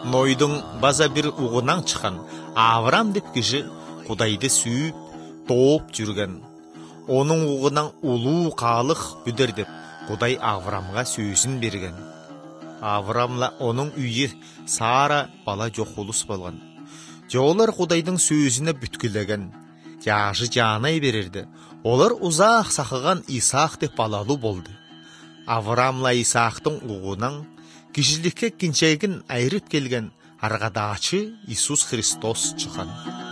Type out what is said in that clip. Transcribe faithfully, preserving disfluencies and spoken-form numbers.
Нойдың база бір уғынан чыққан Авраам деп кіші Құдайды сүйіп, топ жүрген. Оның уғынан ұлу қалық бүдір деп Құдай Авраамға сөзін берген. Авраамла оның үйі Сара бала жоқ олыс болған. Жолар Құдайдың сөзіне бүткілеген. Жағы жанай берерді. Олар ұзақ сақыған Исаақ деп балалы болды. Авраамла Исаақтың уғынан кішілікке кенчегін айрып келген арғадачы Иисус Христос чыған.